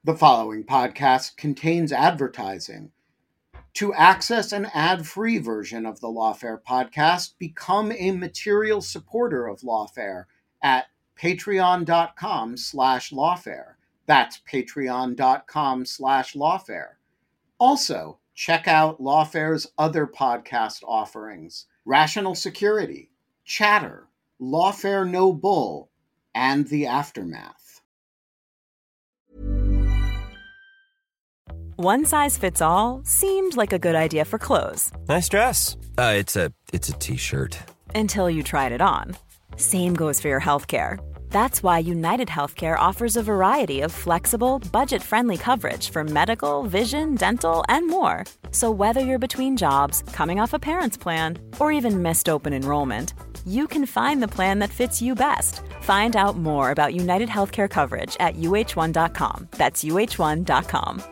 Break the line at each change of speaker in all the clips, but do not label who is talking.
The following podcast contains advertising. To access an ad-free version of the Lawfare podcast, become a material supporter of Lawfare at patreon.com/lawfare. That's patreon.com/lawfare. Also, check out Lawfare's other podcast offerings: Rational Security, Chatter, Lawfare No Bull, and The Aftermath.
One size fits all seemed like a good idea for clothes.
Nice dress. It's a t-shirt.
Until you tried it on. Same goes for your healthcare. That's why United Healthcare offers a variety of flexible, budget-friendly coverage for medical, vision, dental, and more. So whether you're between jobs, coming off a parent's plan, or even missed open enrollment, you can find the plan that fits you best. Find out more about United Healthcare coverage at uh1.com. That's uh1.com.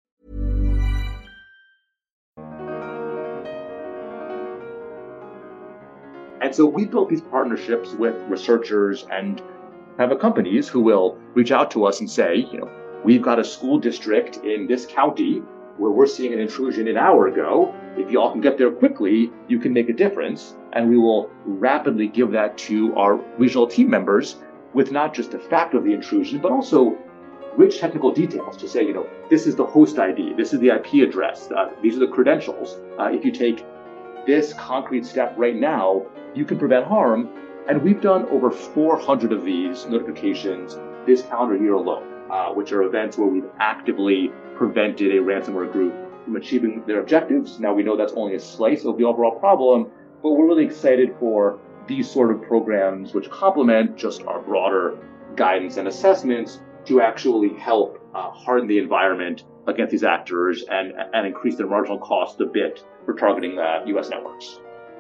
And so we built these partnerships with researchers and private companies who will reach out to us and say, we've got a school district in this county where we're seeing an intrusion an hour ago. If you all can get there quickly, you can make a difference. And we will rapidly give that to our regional team members with not just the fact of the intrusion, but also rich technical details to say, this is the host ID, this is the IP address, these are the credentials. If you take this concrete step right now, you can prevent harm. And we've done over 400 of these notifications this calendar year alone, which are events where we've actively prevented a ransomware group from achieving their objectives. Now, we know that's only a slice of the overall problem, but we're really excited for these sort of programs, which complement just our broader guidance and assessments to actually help harden the environment against these actors and increase their marginal cost a bit for targeting U.S. networks.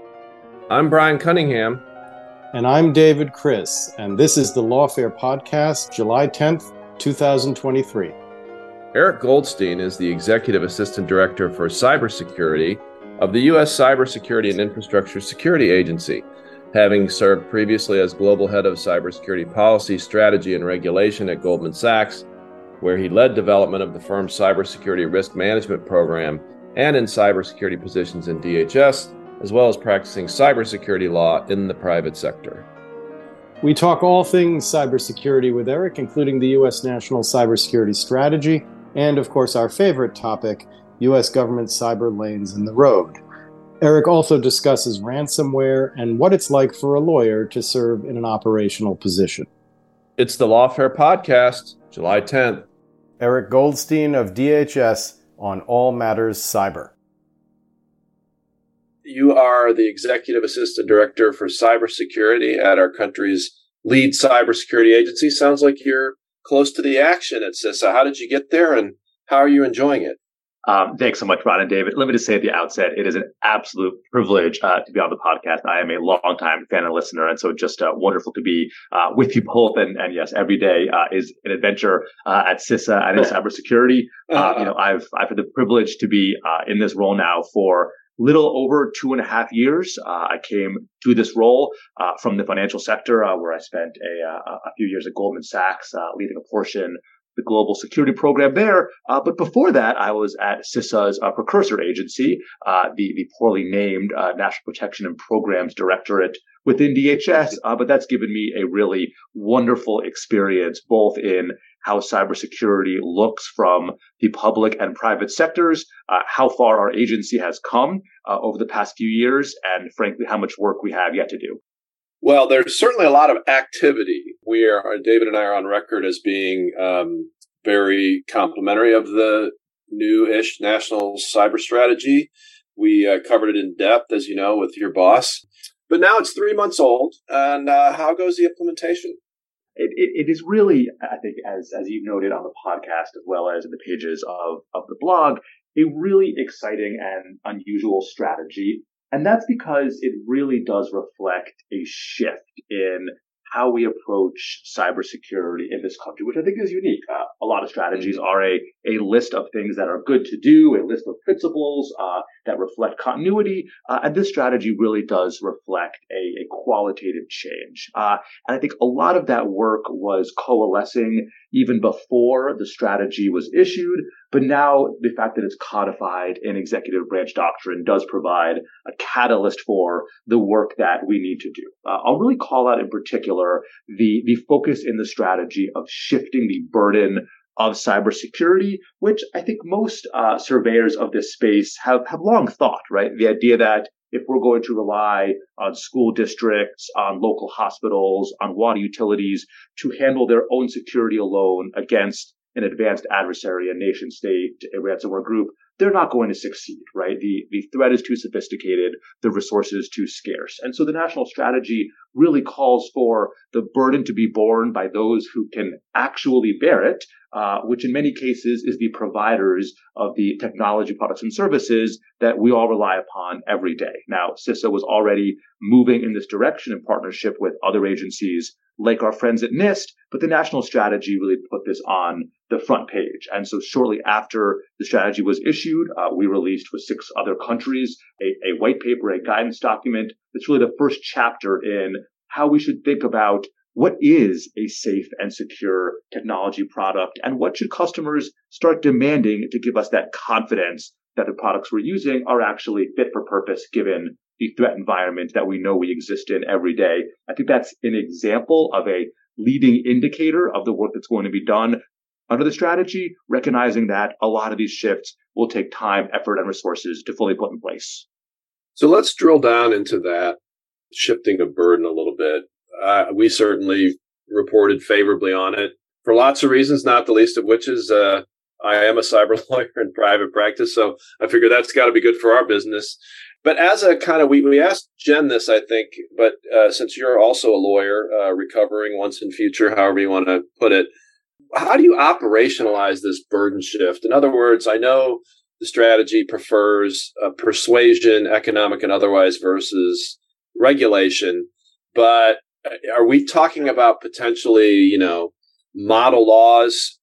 I'm Brian Cunningham.
And I'm David Chris, and this is the Lawfare Podcast, July 10th, 2023.
Eric Goldstein is the Executive Assistant Director for Cybersecurity of the U.S. Cybersecurity and Infrastructure Security Agency, having served previously as Global Head of Cybersecurity Policy, Strategy, and Regulation at Goldman Sachs, where he led development of the firm's cybersecurity risk management program and in cybersecurity positions in DHS, as well as practicing cybersecurity law in the private sector.
We talk all things cybersecurity with Eric, including the U.S. National Cybersecurity Strategy, and of course our favorite topic, U.S. government cyber lanes in the road. Eric also discusses ransomware and what it's like for a lawyer to serve in an operational position.
It's the Lawfare Podcast, July 10th.
Eric Goldstein of DHS on all matters cyber.
You are the Executive Assistant Director for Cybersecurity at our country's lead cybersecurity agency. Sounds like you're close to the action at CISA. How did you get there, and how are you enjoying it?
Thanks so much, Ron and David. Let me just say at the outset, it is an absolute privilege to be on the podcast. I am a longtime fan and listener, and so just wonderful to be with you both. And yes, every day is an adventure at CISA and in cybersecurity. I've had the privilege to be in this role now for little over 2.5 years. I came to this role from the financial sector, where I spent a few years at Goldman Sachs, leading a portion the global security program there. But before that, I was at CISA's precursor agency, the poorly named National Protection and Programs Directorate within DHS. But that's given me a really wonderful experience, both in how cybersecurity looks from the public and private sectors, how far our agency has come over the past few years, and frankly, how much work we have yet to do.
Well, there's certainly a lot of activity. David and I are on record as being very complimentary of the new-ish national cyber strategy. We covered it in depth, as you know, with your boss. But now it's 3 months old, and how goes the implementation?
It is really, I think, as you've noted on the podcast, as well as in the pages of the blog, a really exciting and unusual strategy. And that's because it really does reflect a shift in how we approach cybersecurity in this country, which I think is unique. A lot of strategies are a list of things that are good to do, a list of principles that reflect continuity. And this strategy really does reflect a qualitative change. And I think a lot of that work was coalescing even before the strategy was issued. But now the fact that it's codified in executive branch doctrine does provide a catalyst for the work that we need to do. I'll really call out in particular the focus in the strategy of shifting the burden of cybersecurity, which I think most surveyors of this space have long thought, right? The idea that if we're going to rely on school districts, on local hospitals, on water utilities to handle their own security alone against an advanced adversary, a nation state, a ransomware group, they're not going to succeed, right? The threat is too sophisticated, the resources too scarce. And so the national strategy really calls for the burden to be borne by those who can actually bear it, which in many cases is the providers of the technology products and services that we all rely upon every day. Now, CISA was already moving in this direction in partnership with other agencies like our friends at NIST, but the national strategy really put this on the front page. And so shortly after the strategy was issued, we released with 6 other countries a white paper, a guidance document that's really the first chapter in how we should think about what is a safe and secure technology product and what should customers start demanding to give us that confidence that the products we're using are actually fit for purpose given the threat environment that we know we exist in every day. I think that's an example of a leading indicator of the work that's going to be done under the strategy, recognizing that a lot of these shifts will take time, effort, and resources to fully put in place.
So let's drill down into that shifting of burden a little bit. We certainly reported favorably on it for lots of reasons, not the least of which is I am a cyber lawyer in private practice, so I figure that's got to be good for our business. But as a kind of, we asked Jen this, I think, but since you're also a lawyer, recovering once in future, however you want to put it, how do you operationalize this burden shift? In other words, I know the strategy prefers persuasion, economic and otherwise, versus regulation, but are we talking about potentially, model laws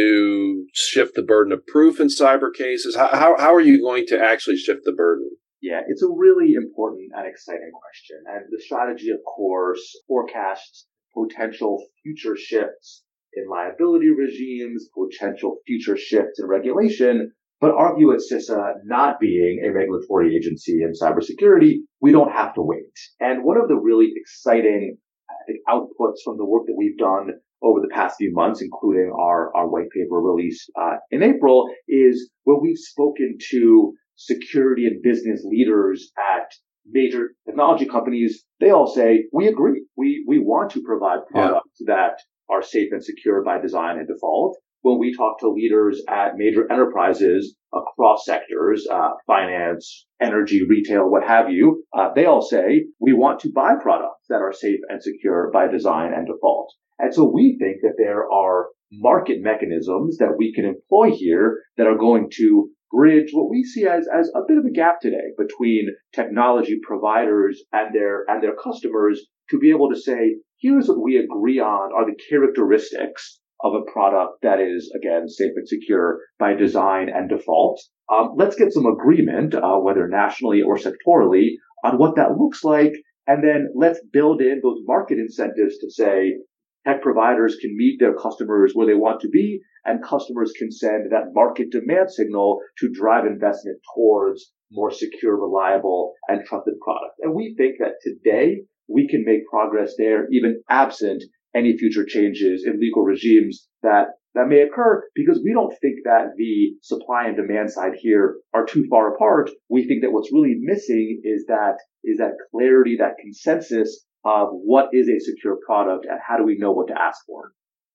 to shift the burden of proof in cyber cases? How are you going to actually shift the burden?
Yeah, it's a really important and exciting question. And the strategy, of course, forecasts potential future shifts in liability regimes, potential future shifts in regulation. But our view at CISA, not being a regulatory agency in cybersecurity, we don't have to wait. And one of the really exciting, outputs from the work that we've done over the past few months, including our white paper released in April, is when we've spoken to security and business leaders at major technology companies, they all say, we agree. We want to provide products that are safe and secure by design and default. When we talk to leaders at major enterprises across sectors, finance, energy, retail, what have you, they all say, we want to buy products that are safe and secure by design and default. And so we think that there are market mechanisms that we can employ here that are going to bridge what we see as a bit of a gap today between technology providers and their customers to be able to say, here's what we agree on are the characteristics of a product that is, again, safe and secure by design and default. Let's get some agreement, whether nationally or sectorally, on what that looks like. And then let's build in those market incentives to say tech providers can meet their customers where they want to be, and customers can send that market demand signal to drive investment towards more secure, reliable, and trusted products. And we think that today we can make progress there, even absent any future changes in legal regimes that may occur, because we don't think that the supply and demand side here are too far apart. We think that what's really missing is that clarity, that consensus of what is a secure product and how do we know what to ask for.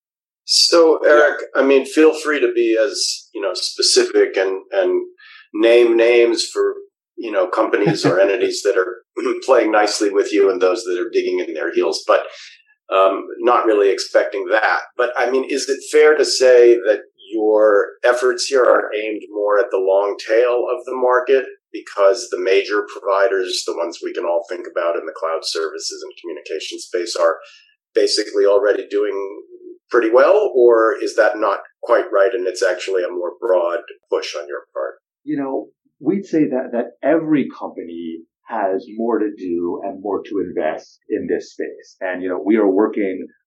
So, Eric, feel free to be as, specific and name names for, companies or entities that are playing nicely with you and those that are digging in their heels. But not really expecting that. But is it fair to say that your efforts here are aimed more at the long tail of the market because the major providers, the ones we can all think about in the cloud services and communication space, are basically already doing pretty well? Or is that not quite right and it's actually a more broad push on your part?
We'd say that every company has more to do and more to invest in this space. And, we are working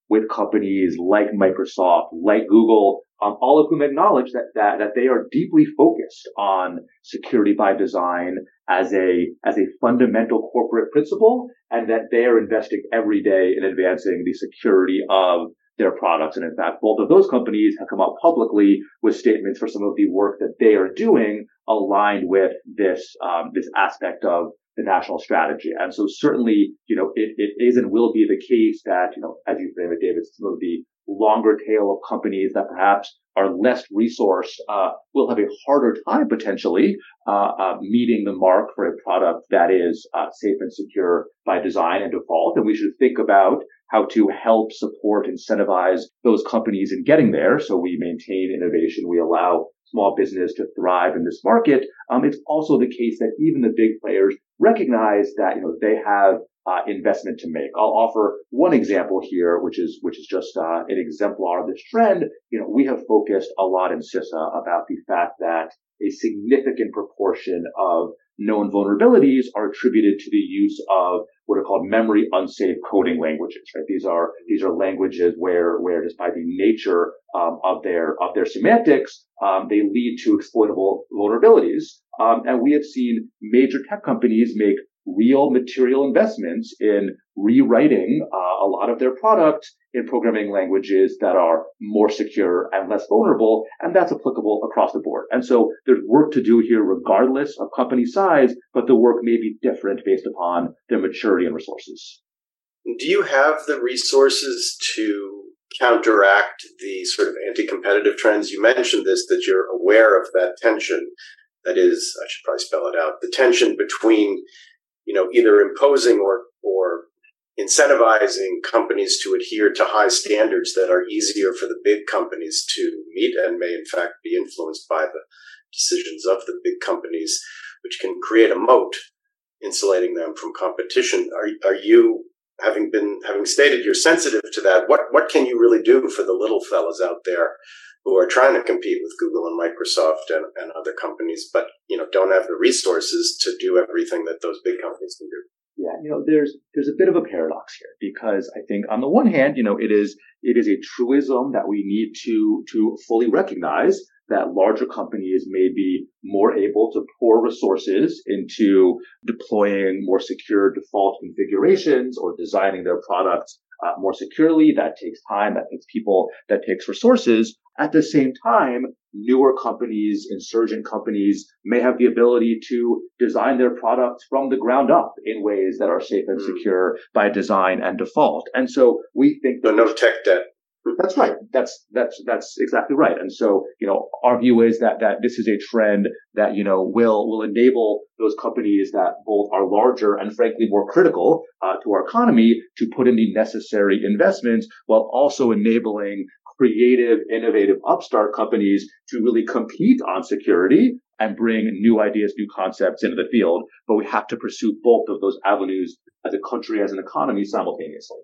with companies like Microsoft, like Google, all of whom acknowledge that they are deeply focused on security by design as a fundamental corporate principle, and that they are investing every day in advancing the security of their products. And in fact, both of those companies have come out publicly with statements for some of the work that they are doing aligned with this aspect of the national strategy. And so certainly, it is and will be the case that, as you frame it, David, some of the longer tail of companies that perhaps are less resourced will have a harder time potentially meeting the mark for a product that is safe and secure by design and default. And we should think about how to help support, incentivize those companies in getting there. So we maintain innovation. We allow small business to thrive in this market. It's also the case that even the big players recognize that, they have investment to make. I'll offer one example here, which is just an exemplar of this trend. We have focused a lot in CISA about the fact that a significant proportion of known vulnerabilities are attributed to the use of what are called memory unsafe coding languages, right? These are languages where just by the nature of their semantics, they lead to exploitable vulnerabilities. And we have seen major tech companies make real material investments in rewriting a lot of their products in programming languages that are more secure and less vulnerable, and that's applicable across the board. And so there's work to do here regardless of company size, but the work may be different based upon their maturity and resources.
Do you have the resources to counteract the sort of anti-competitive trends? You mentioned this, that you're aware of that tension. That is, I should probably spell it out, the tension between either imposing or incentivizing companies to adhere to high standards that are easier for the big companies to meet and may in fact be influenced by the decisions of the big companies, which can create a moat insulating them from competition. Are you, having stated you're sensitive to that, what can you really do for the little fellas out there who are trying to compete with Google and Microsoft and other companies, but don't have the resources to do everything that those big companies can do?
Yeah, there's a bit of a paradox here, because I think on the one hand, it is a truism that we need to fully recognize that larger companies may be more able to pour resources into deploying more secure default configurations or designing their products more securely. That takes time, that takes people, that takes resources. At the same time, newer companies, insurgent companies may have the ability to design their products from the ground up in ways that are safe and secure by design and default. And so we think that
no tech debt.
That's right. That's exactly right. And so, our view is that this is a trend that, will enable those companies that both are larger and frankly more critical to our economy to put in the necessary investments, while also enabling creative, innovative upstart companies to really compete on security and bring new ideas, new concepts into the field. But we have to pursue both of those avenues as a country, as an economy simultaneously.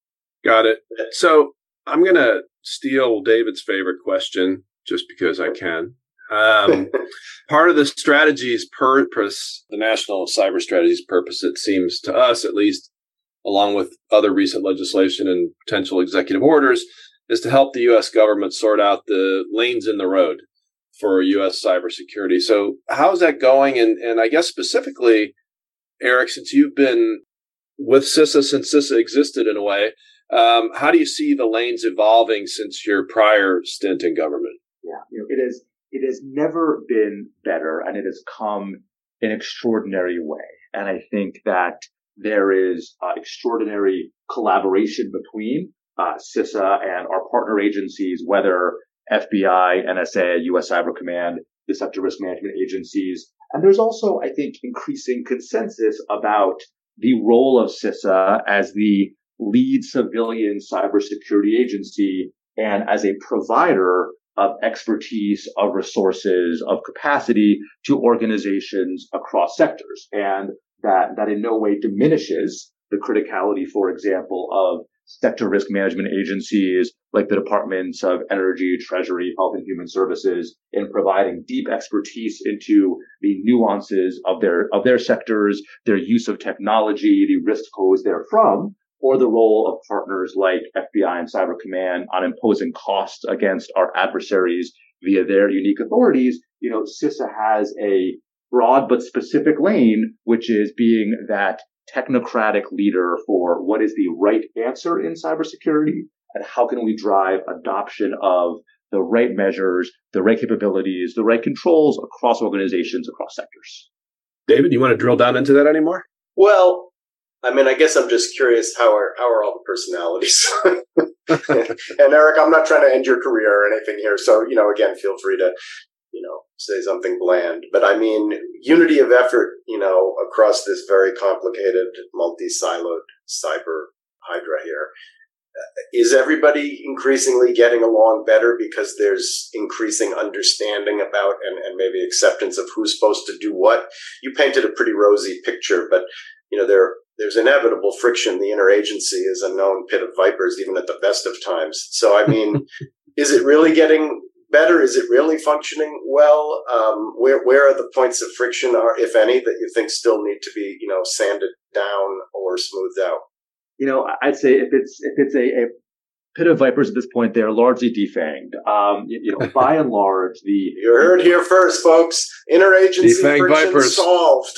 Got it. So I'm going to steal David's favorite question just because I can. Part of the strategy's purpose, the national cyber strategy's purpose, it seems to us at least, along with other recent legislation and potential executive orders, is to help the U.S. government sort out the lanes in the road for U.S. cybersecurity. So how's that going? And I guess specifically, Eric, since you've been with CISA since CISA existed in a way, how do you see the lanes evolving since your prior stint in government?
Yeah, it has never been better, and it has come in an extraordinary way. And I think that there is extraordinary collaboration between CISA and our partner agencies, whether FBI, NSA, U.S. Cyber Command, the sector risk management agencies. And there's also, I think, increasing consensus about the role of CISA as the lead civilian cybersecurity agency and as a provider of expertise, of resources, of capacity to organizations across sectors. And that in no way diminishes the criticality, for example, of sector risk management agencies like the Departments of Energy, Treasury, Health and Human Services in providing deep expertise into the nuances of their sectors, their use of technology, the risks posed therefrom. or the role of partners like FBI and Cyber Command on imposing costs against our adversaries via their unique authorities, CISA has a broad but specific lane, which is being that technocratic leader for what is the right answer in cybersecurity and how can we drive adoption of the right measures, the right capabilities, the right controls across organizations, across sectors.
David, you want to drill down into that anymore?
Well, I mean, I guess I'm just curious, how are all the personalities? And Eric, I'm not trying to end your career or anything here. So, again, feel free to, say something bland. But I mean, unity of effort, across this very complicated, multi-siloed cyber hydra here. Is everybody increasingly getting along better because there's increasing understanding about and maybe acceptance of who's supposed to do what? You painted a pretty rosy picture, but there's inevitable friction. The interagency is a known pit of vipers, even at the best of times. So, I mean, is it really getting better? Is it really functioning well? Where are the points of friction, are, if any, that you think still need to be, sanded down or smoothed out?
I'd say if it's a pit of vipers at this point, they're largely defanged. By and large,
you heard here first, folks. Interagency friction vipers solved.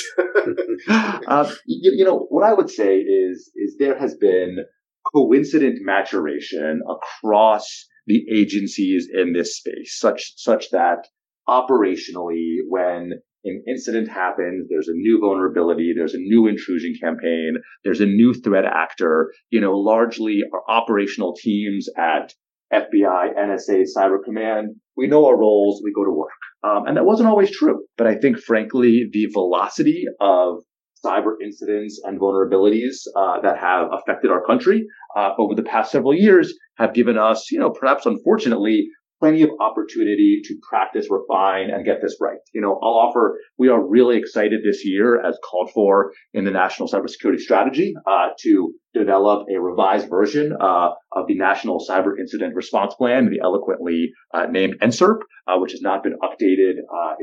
What I would say is there has been coincident maturation across the agencies in this space, such that operationally, when an incident happens, there's a new vulnerability, there's a new intrusion campaign, there's a new threat actor, largely our operational teams at FBI, NSA, Cyber Command, we know our roles, we go to work. And that wasn't always true. But I think, frankly, the velocity of cyber incidents and vulnerabilities that have affected our country over the past several years have given us, perhaps unfortunately, plenty of opportunity to practice, refine, and get this right. I'll offer, we are really excited this year, as called for in the National Cybersecurity Strategy, to develop a revised version of the National Cyber Incident Response Plan, the eloquently named NCIRP, which has not been updated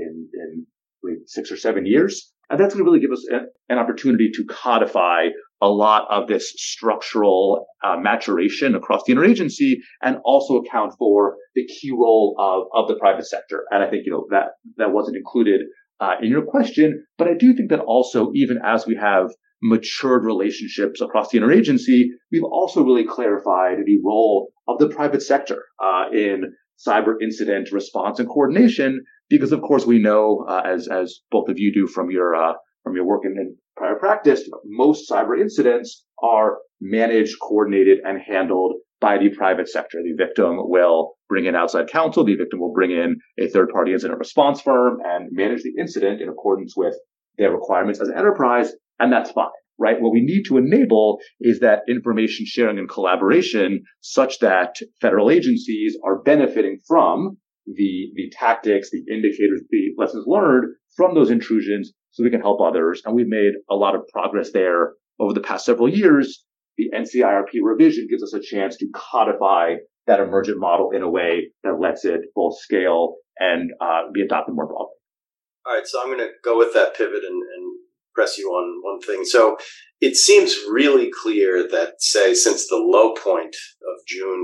in 6 or 7 years. And that's going to really give us an opportunity to codify a lot of this structural maturation across the interagency and also account for the key role of the private sector. And I think, that wasn't included in your question, but I do think that also, even as we have matured relationships across the interagency, we've also really clarified the role of the private sector in cyber incident response and coordination, because of course we know, as both of you do from your work in prior practice, most cyber incidents are managed, coordinated, and handled by the private sector. The victim will bring in outside counsel. The victim will bring in a third-party incident response firm and manage the incident in accordance with their requirements as an enterprise, and that's fine. Right? What we need to enable is that information sharing and collaboration such that federal agencies are benefiting from the tactics, the indicators, the lessons learned from those intrusions so we can help others. And we've made a lot of progress there over the past several years. The NCIRP revision gives us a chance to codify that emergent model in a way that lets it both scale and be adopted more broadly.
All right, so I'm going to go with that pivot and press you on one thing. So it seems really clear that, say, since the low point of June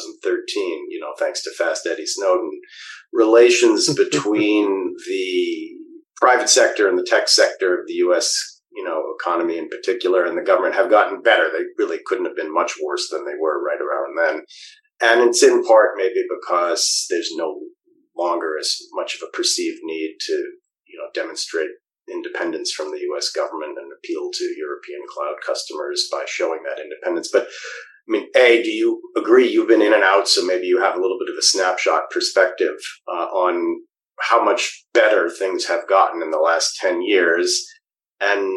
2013, thanks to Fast Eddie Snowden, relations between the private sector and the tech sector of the U.S., economy in particular, and the government have gotten better. They really couldn't have been much worse than they were right around then. And it's in part maybe because there's no longer as much of a perceived need to, demonstrate independence from the U.S. government and appeal to European cloud customers by showing that independence. But I mean, A, do you agree? You've been in and out, so maybe you have a little bit of a snapshot perspective on how much better things have gotten in the last 10 years and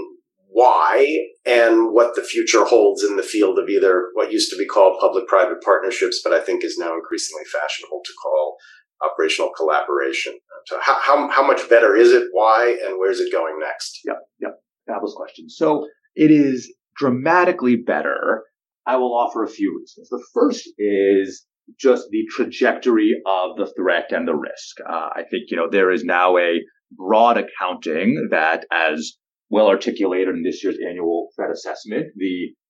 why, and what the future holds in the field of either what used to be called public-private partnerships, but I think is now increasingly fashionable to call operational collaboration. So how much better is it? Why? And where's it going next?
Yep. Fabulous question. So it is dramatically better. I will offer a few reasons. The first is just the trajectory of the threat and the risk. I think, there is now a broad accounting that, as well articulated in this year's annual threat assessment, the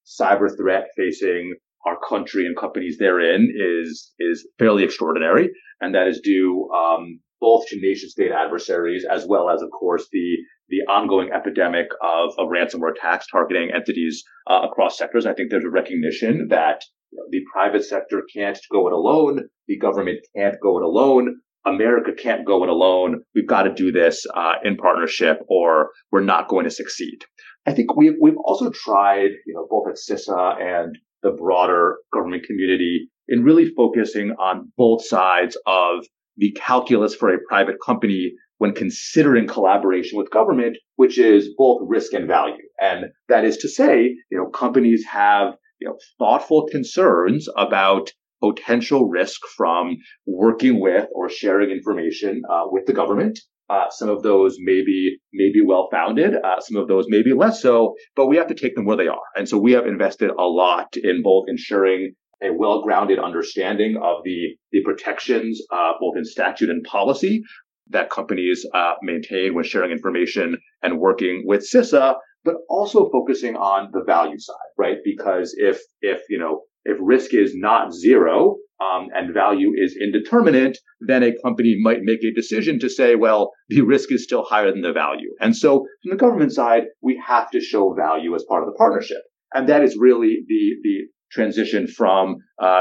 cyber threat facing our country and companies therein is fairly extraordinary. And that is due both to nation state adversaries as well as, of course, the ongoing epidemic of ransomware attacks targeting entities across sectors. I think there's a recognition that the private sector can't go it alone. The government can't go it alone. America can't go it alone. We've got to do this in partnership, or we're not going to succeed. I think we've also tried, both at CISA and the broader government community, in really focusing on both sides of the calculus for a private company when considering collaboration with government, which is both risk and value. And that is to say, companies have thoughtful concerns about potential risk from working with or sharing information with the government. Some of those may be well-founded. Some of those may be less so, but we have to take them where they are. And so we have invested a lot in both ensuring a well-grounded understanding of the protections, both in statute and policy, that companies maintain when sharing information and working with CISA, but also focusing on the value side, right? Because if risk is not zero and value is indeterminate, then a company might make a decision to say, well, the risk is still higher than the value. And so from the government side, we have to show value as part of the partnership. And that is really the transition from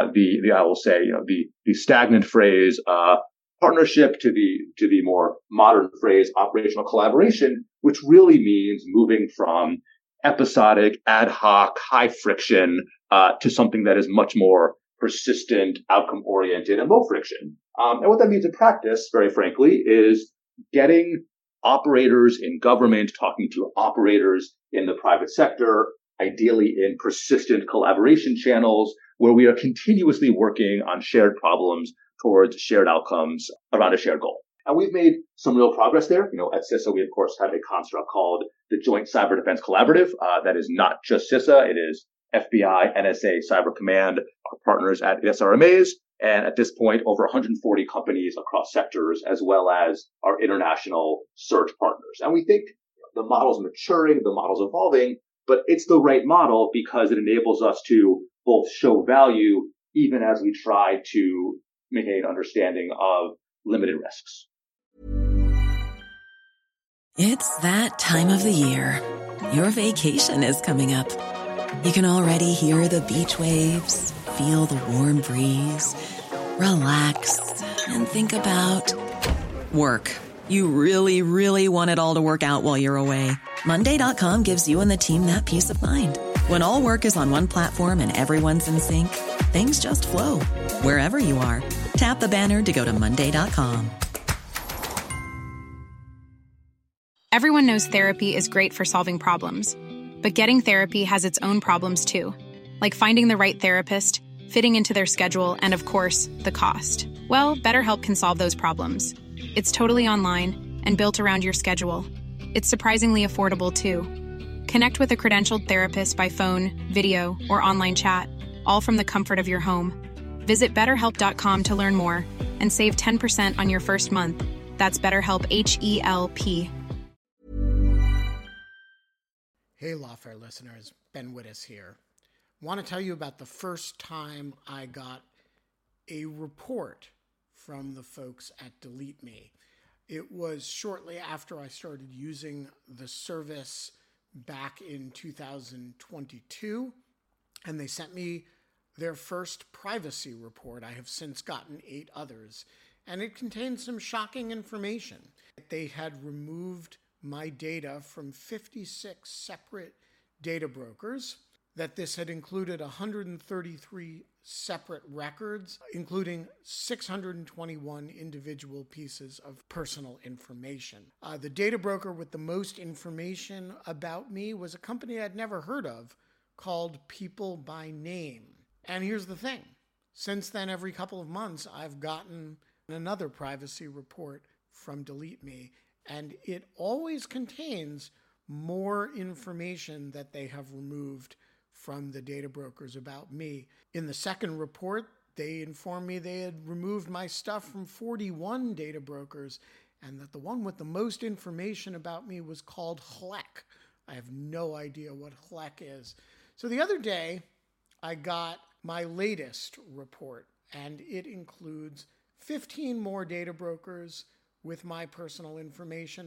the stagnant phrase partnership to the more modern phrase operational collaboration, which really means moving from episodic, ad hoc, high friction to something that is much more persistent, outcome oriented, and low friction. And what that means in practice, very frankly, is getting operators in government talking to operators in the private sector, ideally in persistent collaboration channels where we are continuously working on shared problems towards shared outcomes around a shared goal. And we've made some real progress there. At CISA, we, of course, have a construct called the Joint Cyber Defense Collaborative. That is not just CISA. It is FBI, NSA, Cyber Command, our partners at SRMAs. And at this point, over 140 companies across sectors, as well as our international search partners. And we think the model's maturing, the model's evolving, but it's the right model because it enables us to both show value even as we try to maintain understanding of limited risks.
It's that time of the year. Your vacation is coming up. You can already hear the beach waves, feel the warm breeze, relax, and think about work. You really, really want it all to work out while you're away. Monday.com gives you and the team that peace of mind. When all work is on one platform and everyone's in sync, things just flow. Wherever you are, tap the banner to go to Monday.com.
Everyone knows therapy is great for solving problems, but getting therapy has its own problems too, like finding the right therapist, fitting into their schedule, and of course, the cost. Well, BetterHelp can solve those problems. It's totally online and built around your schedule. It's surprisingly affordable too. Connect with a credentialed therapist by phone, video, or online chat, all from the comfort of your home. Visit BetterHelp.com to learn more and save 10% on your first month. That's BetterHelp, H-E-L-P.
Hey, Lawfare listeners, Ben Wittes here. Want to tell you about the first time I got a report from the folks at Delete Me. It was shortly after I started using the service back in 2022, and they sent me their first privacy report. I have since gotten 8 others, and it contained some shocking information. They had removed my data from 56 separate data brokers, that this had included 133 separate records, including 621 individual pieces of personal information. The data broker with the most information about me was a company I'd never heard of called People by Name. And here's the thing. Since then, every couple of months, I've gotten another privacy report from Delete Me, and it always contains more information that they have removed from the data brokers about me. In the second report, they informed me they had removed my stuff from 41 data brokers, and that the one with the most information about me was called HLEC. I have no idea what HLEC is. So the other day, I got my latest report, and it includes 15 more data brokers with my personal information,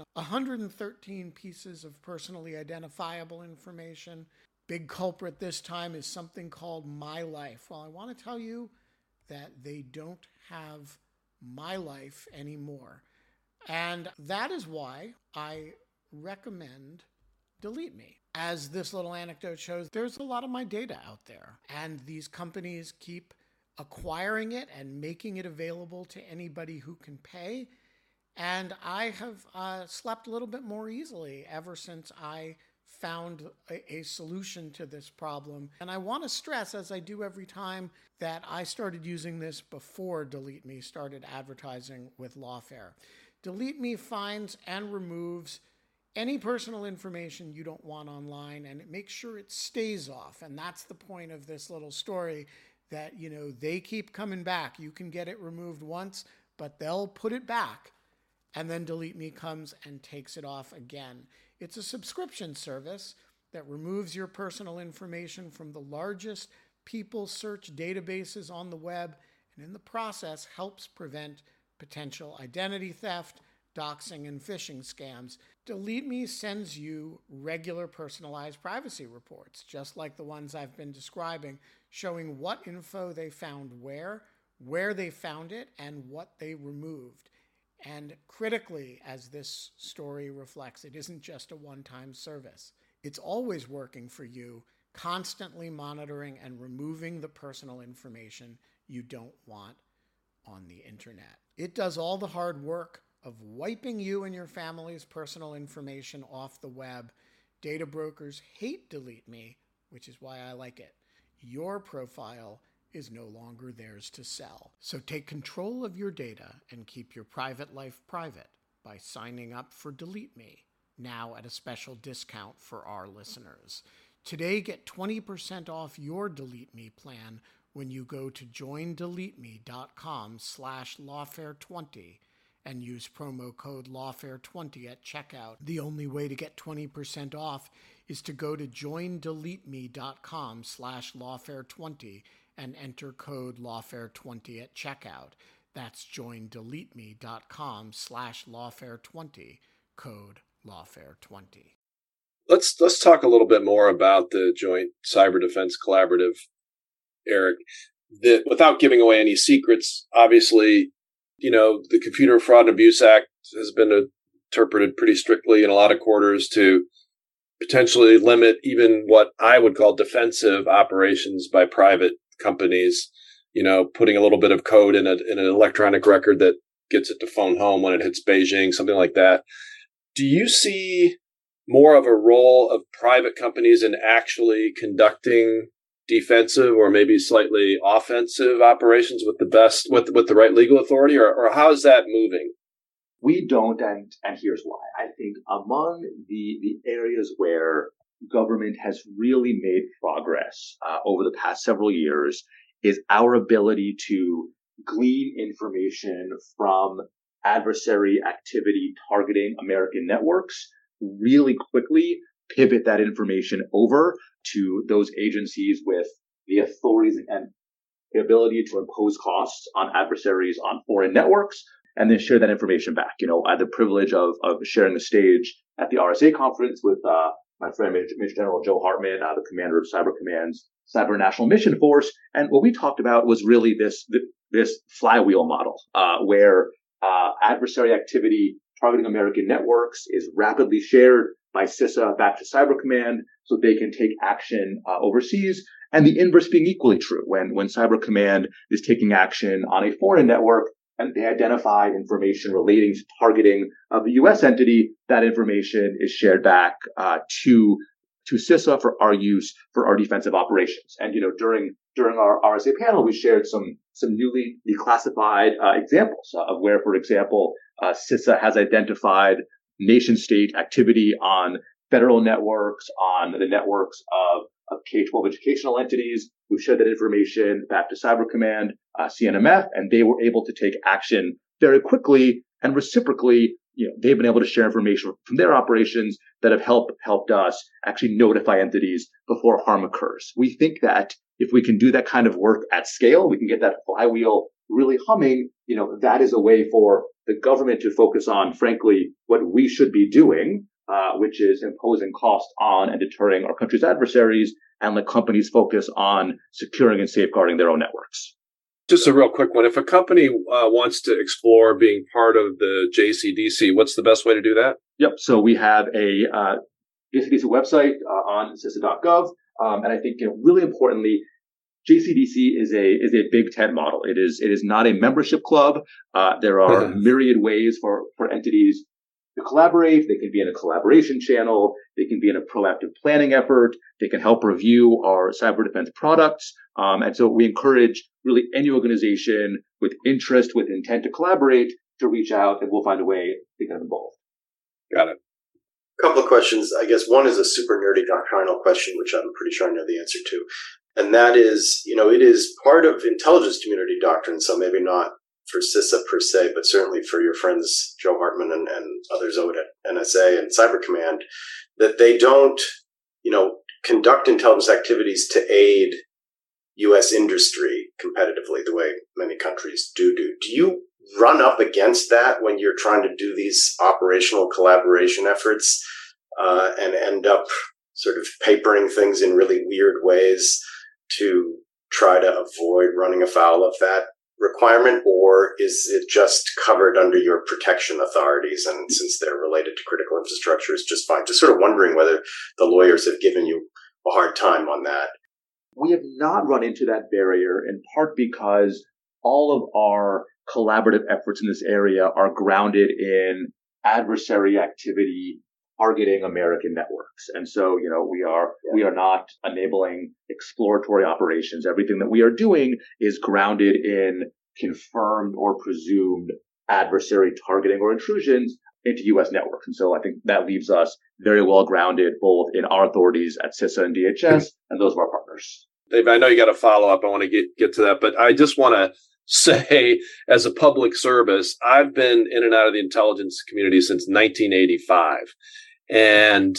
113 pieces of personally identifiable information. Big culprit this time is something called My Life. Well, I want to tell you that they don't have My Life anymore. And that is why I recommend Delete Me. As this little anecdote shows, there's a lot of my data out there, and these companies keep acquiring it and making it available to anybody who can pay. And I have slept a little bit more easily ever since I found a solution to this problem. And I want to stress, as I do every time, that I started using this before Delete Me started advertising with Lawfare. Delete Me finds and removes any personal information you don't want online, and it makes sure it stays off. And that's the point of this little story, that, they keep coming back. You can get it removed once, but they'll put it back, and then Delete Me comes and takes it off again. It's a subscription service that removes your personal information from the largest people search databases on the web, and in the process helps prevent potential identity theft, doxing, and phishing scams. Delete Me sends you regular personalized privacy reports, just like the ones I've been describing, showing what info they found where they found it, and what they removed. And critically, as this story reflects, it isn't just a one-time service. It's always working for you, constantly monitoring and removing the personal information you don't want on the internet. It does all the hard work of wiping you and your family's personal information off the web. Data brokers hate Delete Me, which is why I like it. Your profile is no longer theirs to sell. So take control of your data and keep your private life private by signing up for Delete Me, now at a special discount for our listeners. Today, get 20% off your Delete Me plan when you go to joindeleteme.com/lawfare20 and use promo code lawfare20 at checkout. The only way to get 20% off is to go to joindeleteme.com/lawfare20 and enter code lawfare20 at checkout. That's joindeleteme.com/lawfare20, code lawfare20.
Let's talk a little bit more about the Joint Cyber Defense Collaborative, Eric. Without giving away any secrets, obviously, the Computer Fraud and Abuse Act has been interpreted pretty strictly in a lot of quarters to potentially limit even what I would call defensive operations by private companies, putting a little bit of code in an electronic record that gets it to phone home when it hits Beijing, something like that. Do you see more of a role of private companies in actually conducting defensive or maybe slightly offensive operations with the right legal authority, or how is that moving?
We don't, and here's why. I think among the areas where government has really made progress over the past several years is our ability to glean information from adversary activity targeting American networks, really quickly pivot that information over to those agencies with the authorities and the ability to impose costs on adversaries on foreign networks, and then share that information back. I had the privilege of sharing the stage at the RSA conference with my friend Major General Joe Hartman, the commander of Cyber Command's Cyber National Mission Force. And what we talked about was really this flywheel model, where adversary activity targeting American networks is rapidly shared by CISA back to Cyber Command so they can take action overseas. And the inverse being equally true. When Cyber Command is taking action on a foreign network and they identify information relating to targeting of the U.S. entity, that information is shared back to CISA for our use for our defensive operations. And during our RSA panel, we shared some newly declassified examples of where, for example, CISA has identified nation-state activity on federal networks, on the networks of K-12 educational entities. We shared that information back to Cyber Command, CNMF, and they were able to take action very quickly and reciprocally they've been able to share information from their operations that have helped us actually notify entities before harm occurs. We think that if we can do that kind of work at scale, we can get that flywheel really humming. That is a way for the government to focus on, frankly, what we should be doing, which is imposing cost on and deterring our country's adversaries, and let companies focus on securing and safeguarding their own networks.
Just a real quick one. If a company wants to explore being part of the JCDC, what's the best way to do that?
Yep. So we have a JCDC website on CISA.gov. And I think, really importantly, JCDC is a big tent model. It is not a membership club. There are myriad ways for entities to collaborate. They can be in a collaboration channel. They can be in a proactive planning effort. They can help review our cyber defense products. And so we encourage really any organization with interest, with intent to collaborate, to reach out, and we'll find a way to get involved.
Got it.
A couple of questions. I guess one is a super nerdy doctrinal question, which I'm pretty sure I know the answer to. And that is, it is part of intelligence community doctrine, so maybe not for CISA per se, but certainly for your friends, Joe Hartman and others over at NSA and Cyber Command, that they don't, conduct intelligence activities to aid U.S. industry competitively the way many countries do. Do you run up against that when you're trying to do these operational collaboration efforts and end up sort of papering things in really weird ways to try to avoid running afoul of that requirement, or is it just covered under your protection authorities, and since they're related to critical infrastructure, it's just fine? Just sort of wondering whether the lawyers have given you a hard time on that.
We have not run into that barrier, in part because all of our collaborative efforts in this area are grounded in adversary activity targeting American networks. And so, we are not enabling exploratory operations. Everything that we are doing is grounded in confirmed or presumed adversary targeting or intrusions into U.S. networks. And so I think that leaves us very well grounded both in our authorities at CISA and DHS and those of our partners.
Dave, I know you got a follow-up. I want to get to that, but I just want to say, as a public service, I've been in and out of the intelligence community since 1985. And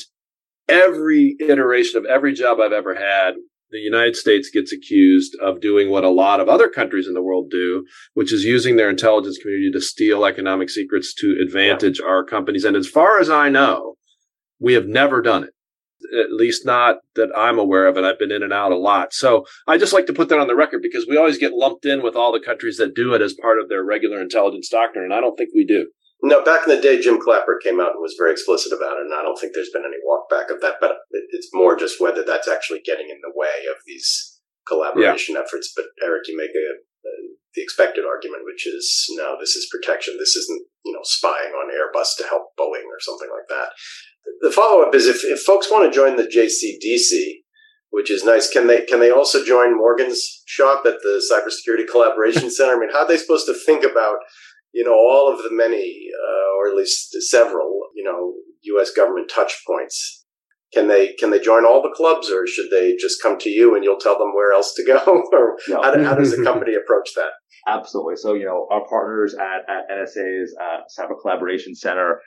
every iteration of every job I've ever had, the United States gets accused of doing what a lot of other countries in the world do, which is using their intelligence community to steal economic secrets to advantage our companies. And as far as I know, we have never done it, at least not that I'm aware of, and I've been in and out a lot. So I just like to put that on the record because we always get lumped in with all the countries that do it as part of their regular intelligence doctrine, and I don't think we do.
No, back in the day, Jim Clapper came out and was very explicit about it, and I don't think there's been any walk back of that, but it's more just whether that's actually getting in the way of these collaboration efforts. But Eric, you make the expected argument, which is, no, this is protection. This isn't, spying on Airbus to help Boeing or something like that. The follow-up is if folks want to join the JCDC, which is nice, can they also join Morgan's shop at the Cybersecurity Collaboration Center? I mean, how are they supposed to think about all of the many, or at least several, U.S. government touch points? Can they join all the clubs, or should they just come to you and you'll tell them where else to go? Or how does the company approach that?
Absolutely. So, our partners at NSA's Cyber Collaboration Center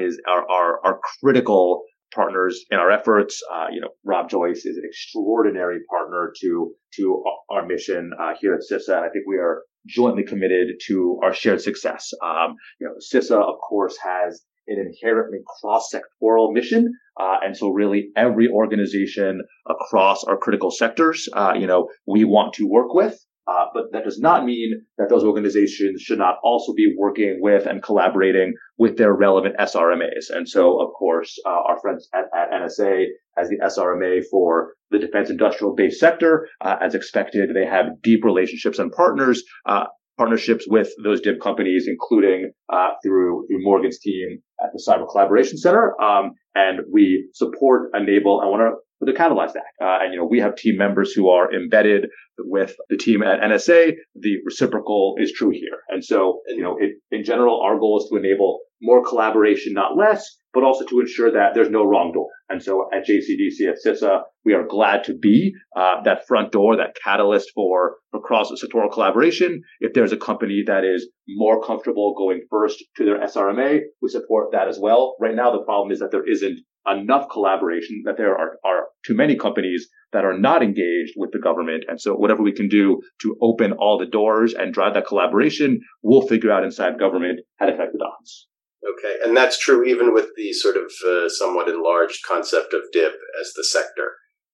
are critical partners in our efforts. Rob Joyce is an extraordinary partner to our mission here at CISA, and I think we are jointly committed to our shared success. CISA, of course, has an inherently cross-sectoral mission, and so really every organization across our critical sectors, we want to work with. But that does not mean that those organizations should not also be working with and collaborating with their relevant SRMAs. And so, of course, our friends at NSA as the SRMA for the defense industrial base sector, as expected, they have deep relationships and partnerships with those DIB companies, including through Morgan's team at the Cyber Collaboration Center. And we support, enable, and want to catalyze that. And we have team members who are embedded with the team at NSA. The reciprocal is true here. And so, in general, our goal is to enable more collaboration, not less, but also to ensure that there's no wrong door. And so at JCDC, at CISA, we are glad to be that front door, that catalyst for cross-sectoral collaboration. If there's a company that is more comfortable going first to their SRMA, we support that as well. Right now, the problem is that there isn't enough collaboration, that there are too many companies that are not engaged with the government. And so whatever we can do to open all the doors and drive that collaboration, we'll figure out inside government how to affect the dots.
Okay. And that's true even with the sort of somewhat enlarged concept of DIB as the sector.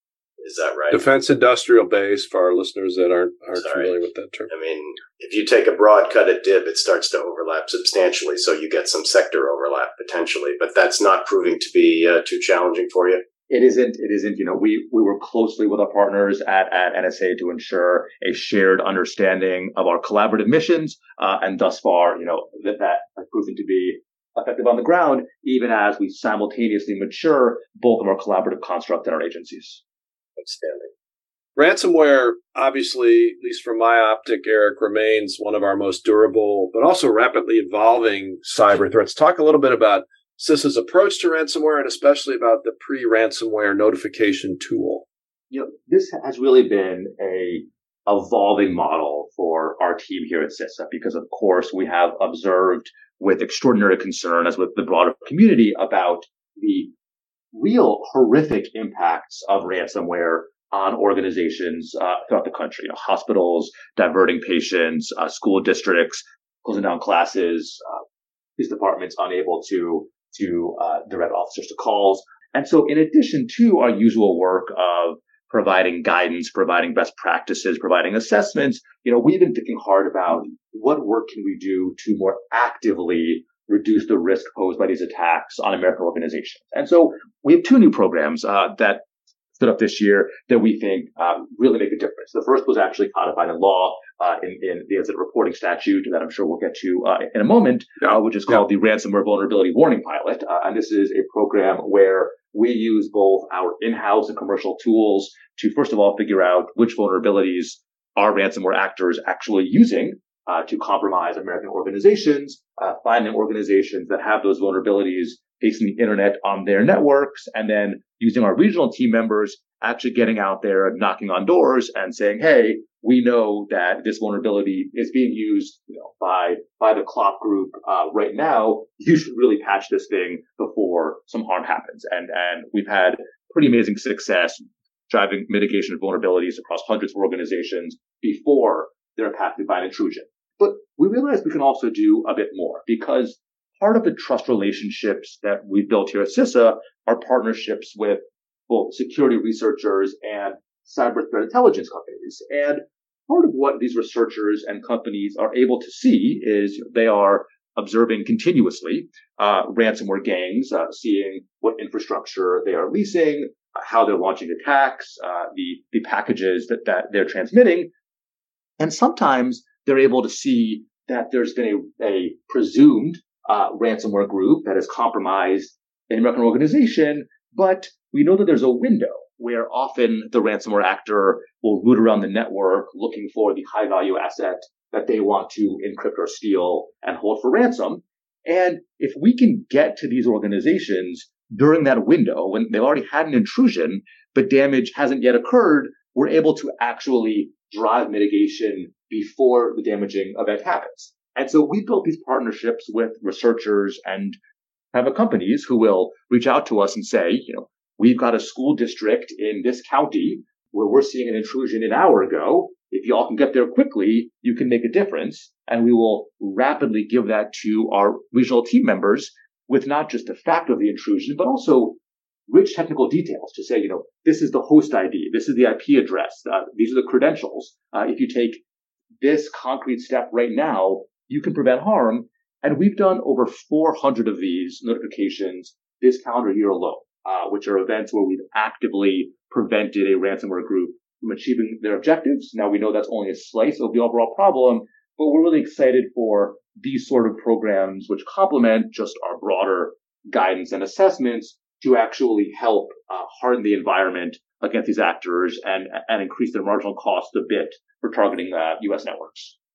Is that right?
Defense Industrial Base, for our listeners that aren't familiar with that term.
I mean, if you take a broad cut at DIB, it starts to overlap substantially. So you get some sector overlap potentially, but that's not proving to be too challenging for you.
It isn't. We work closely with our partners at NSA to ensure a shared understanding of our collaborative missions. And thus far, that has proven to be effective on the ground, even as we simultaneously mature both of our collaborative construct in our agencies.
Outstanding.
Ransomware, obviously, at least from my optic, Eric, remains one of our most durable, but also rapidly evolving cyber threats. Talk a little bit about CISA's approach to ransomware and especially about the pre-ransomware notification tool.
This has really been a evolving model for our team here at CISA because, of course, we have observed with extraordinary concern, as with the broader community, about the real horrific impacts of ransomware on organizations throughout the country. Hospitals diverting patients, school districts closing down classes, police departments unable to direct officers to calls. And so in addition to our usual work of providing guidance, providing best practices, providing assessments, we've been thinking hard about what work can we do to more actively reduce the risk posed by these attacks on American organizations. And so we have two new programs that stood up this year that we think really make a difference. The first was actually codified in law in the incident reporting statute that I'm sure we'll get to in a moment, which is called the Ransomware Vulnerability Warning Pilot. And this is a program where we use both our in-house and commercial tools to, first of all, figure out which vulnerabilities are ransomware actors actually using to compromise American organizations, finding organizations that have those vulnerabilities facing the internet on their networks, and then using our regional team members actually getting out there, knocking on doors and saying, hey, we know that this vulnerability is being used by the Clock Group right now. You should really patch this thing before some harm happens. And we've had pretty amazing success driving mitigation of vulnerabilities across hundreds of organizations before they're impacted by an intrusion. But we realize we can also do a bit more because part of the trust relationships that we've built here at CISA are partnerships with both security researchers and cyber threat intelligence companies. And part of what these researchers and companies are able to see is they are observing continuously ransomware gangs, seeing what infrastructure they are leasing, how they're launching attacks, the packages that they're transmitting. And sometimes they're able to see that there's been a presumed ransomware group that has compromised an American organization, but we know that there's a window where often the ransomware actor will root around the network looking for the high value asset that they want to encrypt or steal and hold for ransom. And if we can get to these organizations during that window when they've already had an intrusion, but damage hasn't yet occurred, we're able to actually drive mitigation before the damaging event happens. And so we built these partnerships with researchers and private companies who will reach out to us and say, we've got a school district in this county where we're seeing an intrusion an hour ago. If y'all can get there quickly, you can make a difference. And we will rapidly give that to our regional team members with not just the fact of the intrusion, but also rich technical details to say, this is the host ID, this is the IP address, these are the credentials. If you take this concrete step right now, you can prevent harm. And we've done over 400 of these notifications this calendar year alone, which are events where we've actively prevented a ransomware group from achieving their objectives. Now, we know that's only a slice of the overall problem, but we're really excited for these sort of programs, which complement just our broader guidance and assessments to actually help harden the environment against these actors and increase their marginal cost a bit for targeting U.S. networks.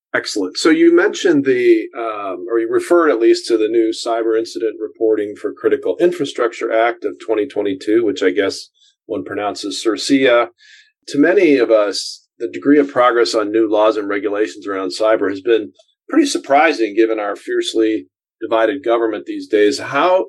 Excellent. So you mentioned or you referred at least to the new Cyber Incident Reporting for Critical Infrastructure Act of 2022, which I guess one pronounces CIRCIA. To many of us, the degree of progress on new laws and regulations around cyber has been pretty surprising given our fiercely divided government these days. How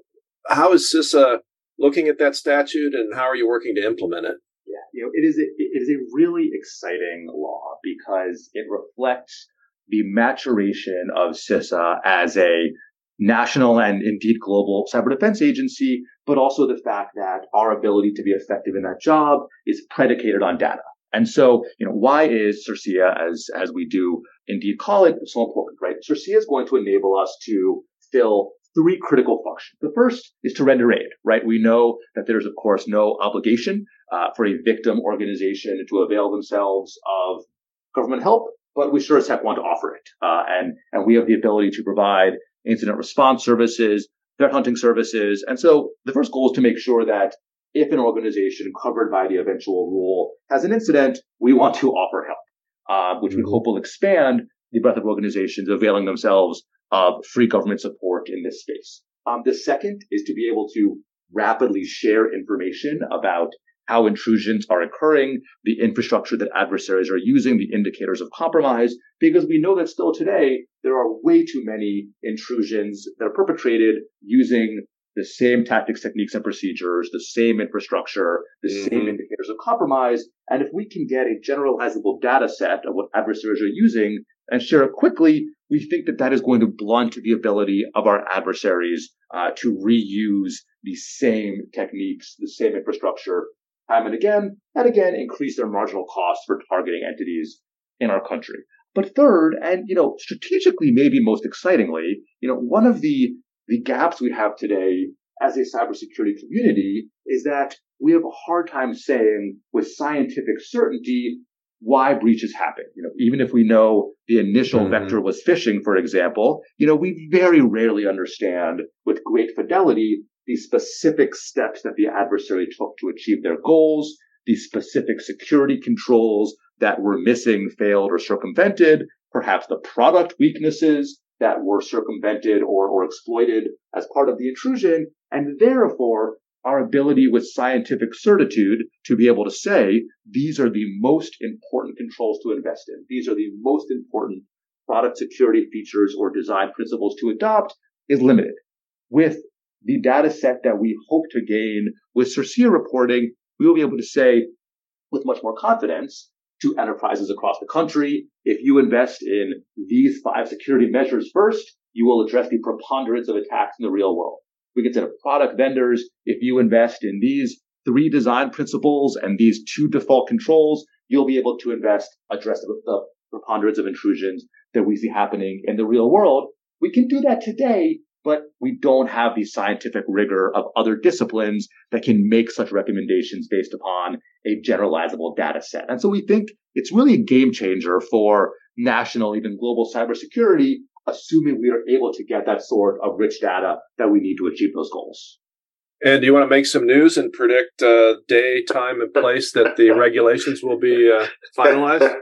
is CISA looking at that statute, and how are you working to implement it?
Yeah, it is a really exciting law because it reflects the maturation of CISA as a national and indeed global cyber defense agency, but also the fact that our ability to be effective in that job is predicated on data. And so, why is CIRCIA, as we do indeed call it, so important, right? CIRCIA is going to enable us to fill three critical functions. The first is to render aid, right? We know that there's, of course, no obligation for a victim organization to avail themselves of government help, but we sure as heck want to offer it. And we have the ability to provide incident response services, threat hunting services. And so the first goal is to make sure that if an organization covered by the eventual rule has an incident, we want to offer help, which we hope will expand the breadth of organizations availing themselves of free government support in this space. The second is to be able to rapidly share information about how intrusions are occurring, the infrastructure that adversaries are using, the indicators of compromise, because we know that still today, there are way too many intrusions that are perpetrated using the same tactics, techniques, and procedures, the same infrastructure, the same indicators of compromise. And if we can get a generalizable data set of what adversaries are using and share it quickly, we think that that is going to blunt the ability of our adversaries to reuse the same techniques, the same infrastructure time and again increase their marginal costs for targeting entities in our country. But third, and strategically, maybe most excitingly, one of the gaps we have today as a cybersecurity community is that we have a hard time saying with scientific certainty why breaches happen. Even if we know the initial vector was phishing, for example, we very rarely understand with great fidelity the specific steps that the adversary took to achieve their goals, the specific security controls that were missing, failed, or circumvented, perhaps the product weaknesses that were circumvented or exploited as part of the intrusion, and therefore our ability with scientific certitude to be able to say, these are the most important controls to invest in. These are the most important product security features or design principles to adopt is limited. With the data set that we hope to gain with CIRCIA reporting, we will be able to say with much more confidence to enterprises across the country, if you invest in these 5 security measures first, you will address the preponderance of attacks in the real world. We can say to product vendors, if you invest in these 3 design principles and these 2 default controls, you'll be able to address the preponderance of intrusions that we see happening in the real world. We can do that today, but we don't have the scientific rigor of other disciplines that can make such recommendations based upon a generalizable data set. And so we think it's really a game changer for national, even global cybersecurity, assuming we are able to get that sort of rich data that we need to achieve those goals.
And do you want to make some news and predict day, time, and place that the regulations will be finalized?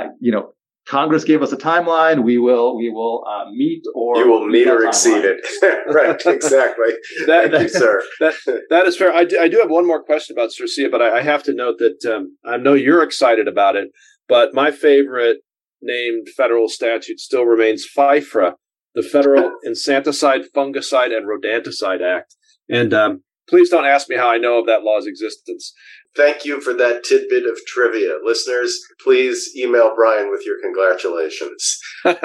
Congress gave us a timeline. We will meet or
you will meet or exceed it. Right, exactly. Thank you, sir.
That is fair. I do have one more question about CIRCIA, but I have to note that I know you're excited about it, but my favorite named federal statute still remains FIFRA, the Federal Infanticide, Fungicide, and Rodenticide Act. And please don't ask me how I know of that law's existence.
Thank you for that tidbit of trivia. Listeners, please email Brian with your congratulations.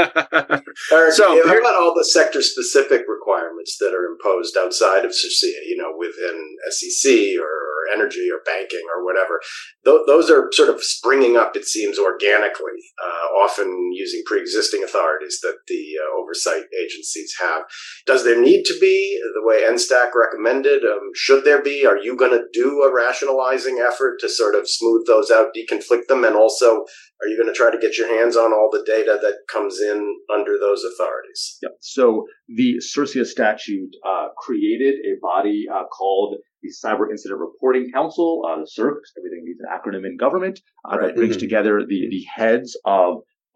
Eric, how about all the sector-specific requirements that are imposed outside of CIRCIA, within SEC or energy or banking or whatever? Those are sort of springing up, it seems, organically, often using pre-existing authorities that the oversight agencies have. Does there need to be, the way NSTAC recommended? Should there be? Are you going to do a rationalizing effort to sort of smooth those out, deconflict them? And also, are you going to try to get your hands on all the data that comes in under those authorities?
Yep. So the CIRCIA statute created a body called the Cyber Incident Reporting Council, the CIRC, everything needs an acronym in government, that brings together the heads of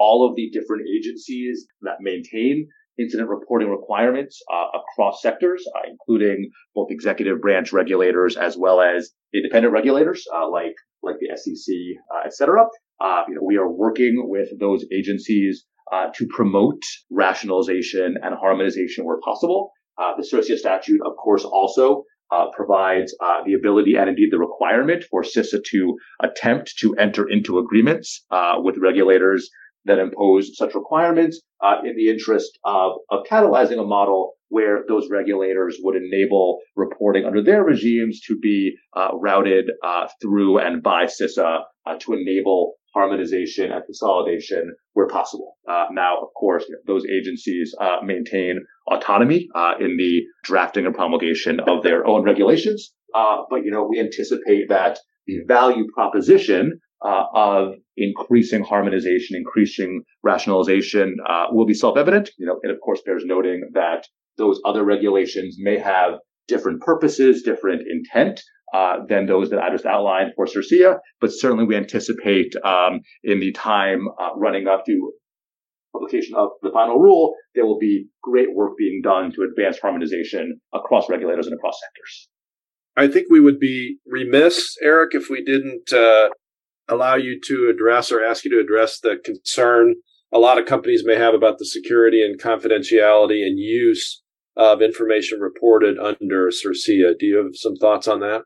all of the different agencies that maintain incident reporting requirements across sectors, including both executive branch regulators as well as independent regulators like the SEC, et cetera. We are working with those agencies to promote rationalization and harmonization where possible. The CIRCIA statute, of course, also provides the ability and indeed the requirement for CISA to attempt to enter into agreements with regulators that impose such requirements in the interest of catalyzing a model where those regulators would enable reporting under their regimes to be routed through and by CISA to enable harmonization and consolidation where possible. Now, of course, those agencies maintain autonomy in the drafting and promulgation of their own regulations. But we anticipate that the value proposition of increasing harmonization, increasing rationalization will be self-evident. It of course bears noting that those other regulations may have different purposes, different intent than those that I just outlined for CIRCIA, but certainly we anticipate in the time running up to publication of the final rule, there will be great work being done to advance harmonization across regulators and across sectors.
I think we would be remiss, Eric, if we didn't allow you to address or ask you to address the concern a lot of companies may have about the security and confidentiality and use of information reported under CIRCIA. Do you have some thoughts on that?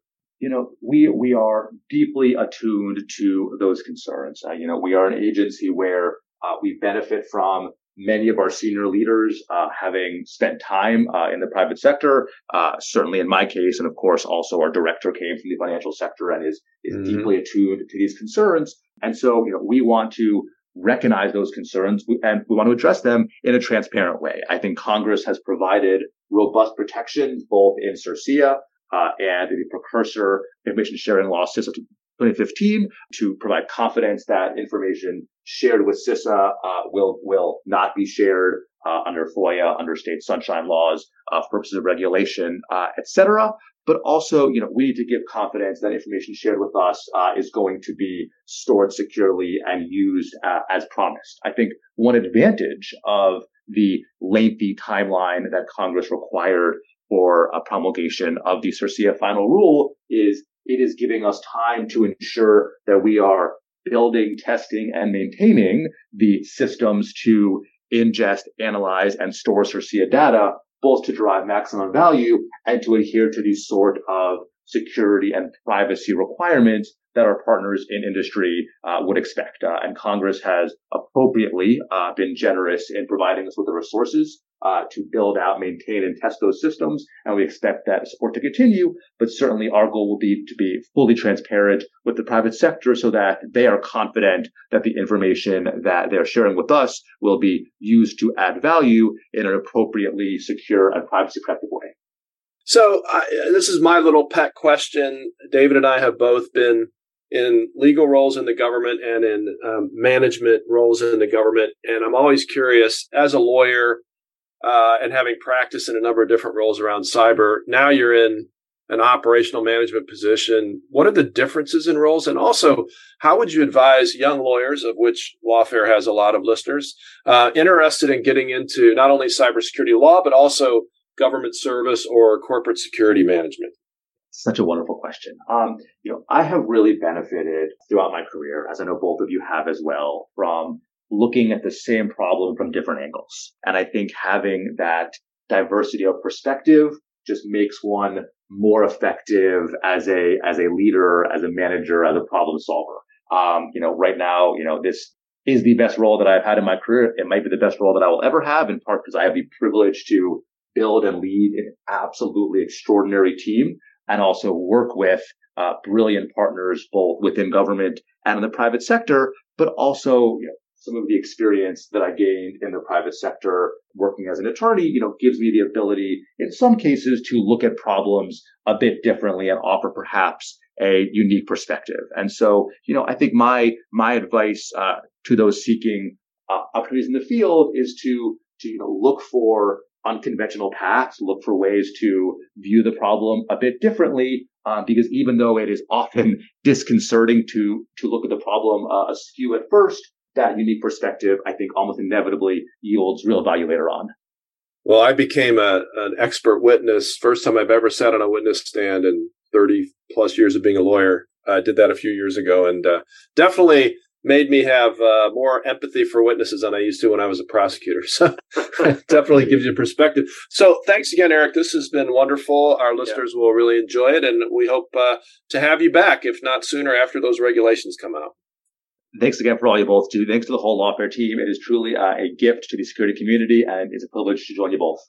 We are deeply attuned to those concerns. We are an agency where we benefit from many of our senior leaders having spent time in the private sector. Certainly in my case, and of course, also our director came from the financial sector and is deeply attuned to these concerns. And so, we want to recognize those concerns and we want to address them in a transparent way. I think Congress has provided robust protections both in CIRCIA and in the precursor information sharing law, CISA 2015, to provide confidence that information shared with CISA will not be shared under FOIA, under state sunshine laws, for purposes of regulation, et cetera. But also, we need to give confidence that information shared with us is going to be stored securely and used as promised. I think one advantage of the lengthy timeline that Congress required for a promulgation of the CIRCIA final rule is it is giving us time to ensure that we are building, testing, and maintaining the systems to ingest, analyze, and store CIRCIA data, both to derive maximum value and to adhere to these sort of security and privacy requirements that our partners in industry would expect. And Congress has appropriately been generous in providing us with the resources to build out, maintain, and test those systems. And we expect that support to continue. But certainly our goal will be to be fully transparent with the private sector so that they are confident that the information that they're sharing with us will be used to add value in an appropriately secure and privacy protective way.
So this is my little pet question. David and I have both been in legal roles in the government and in management roles in the government. And I'm always curious, as a lawyer and having practiced in a number of different roles around cyber, now you're in an operational management position. What are the differences in roles? And also, how would you advise young lawyers, of which Lawfare has a lot of listeners, interested in getting into not only cybersecurity law, but also government service or corporate security management?
Such a wonderful question. I have really benefited throughout my career, as I know both of you have as well, from looking at the same problem from different angles. And I think having that diversity of perspective just makes one more effective as a leader, as a manager, as a problem solver. Right now, this is the best role that I've had in my career. It might be the best role that I will ever have, in part because I have the privilege to build and lead an absolutely extraordinary team and also work with brilliant partners both within government and in the private sector, but also some of the experience that I gained in the private sector working as an attorney, gives me the ability in some cases to look at problems a bit differently and offer perhaps a unique perspective. And so, I think my advice to those seeking opportunities in the field is to look for unconventional paths, look for ways to view the problem a bit differently, because even though it is often disconcerting to look at the problem askew at first, that unique perspective, I think, almost inevitably yields real value later on.
Well, I became an expert witness. First time I've ever sat on a witness stand in 30 plus years of being a lawyer. I did that a few years ago, and definitely made me have more empathy for witnesses than I used to when I was a prosecutor. So it definitely gives you perspective. So thanks again, Eric. This has been wonderful. Our listeners will really enjoy it, and we hope to have you back, if not sooner, after those regulations come out.
Thanks again for all you both do. Thanks to the whole Lawfare team. It is truly a gift to the security community, and it's a privilege to join you both.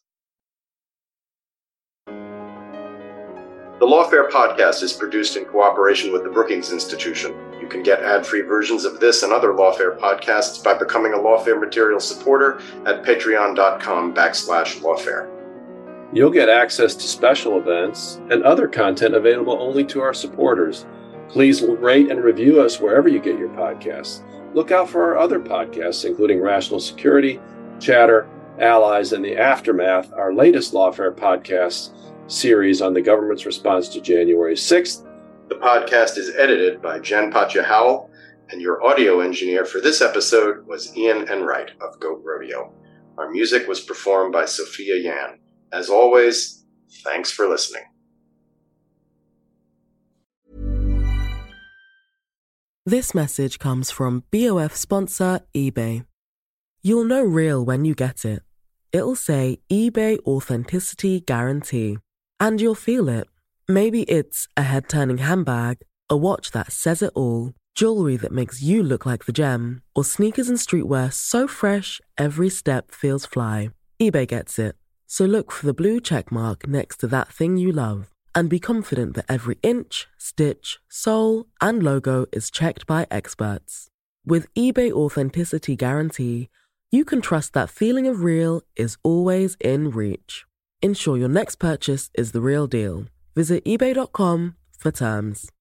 The Lawfare podcast is produced in cooperation with the Brookings Institution. You can get ad-free versions of this and other Lawfare podcasts by becoming a Lawfare Material supporter at patreon.com/Lawfare.
You'll get access to special events and other content available only to our supporters. Please rate and review us wherever you get your podcasts. Look out for our other podcasts, including Rational Security, Chatter, Allies, and The Aftermath, our latest Lawfare podcast series on the government's response to January 6th.
The podcast is edited by Jen Patja Howell, and your audio engineer for this episode was Ian Enright of Goat Rodeo. Our music was performed by Sophia Yan. As always, thanks for listening.
This message comes from BOF sponsor eBay. You'll know real when you get it. It'll say eBay Authenticity Guarantee. And you'll feel it. Maybe it's a head-turning handbag, a watch that says it all, jewelry that makes you look like the gem, or sneakers and streetwear so fresh every step feels fly. eBay gets it. So look for the blue check mark next to that thing you love and be confident that every inch, stitch, sole, and logo is checked by experts. With eBay Authenticity Guarantee, you can trust that feeling of real is always in reach. Ensure your next purchase is the real deal. Visit eBay.com for terms.